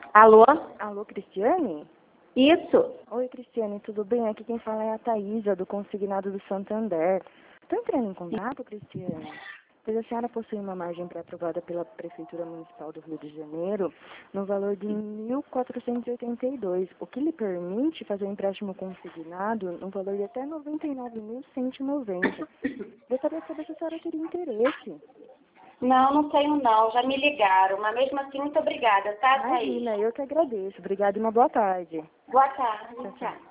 Alô? Alô, Cristiane? Isso. Oi, Cristiane, tudo bem? Aqui quem fala é a Thaísa, do Consignado do Santander. Estou entrando em contato, Cristiane, pois a senhora possui uma margem pré-aprovada pela Prefeitura Municipal do Rio de Janeiro no valor de 1.482, o que lhe permite fazer um empréstimo consignado no valor de até 99.190. Gostaria de saber se a senhora teria interesse. Não tenho não. Já me ligaram. Mas mesmo assim, muito obrigada, tá, Thaís? Imagina, eu que agradeço. Obrigada e uma boa tarde. Boa tarde. Tchau, tchau.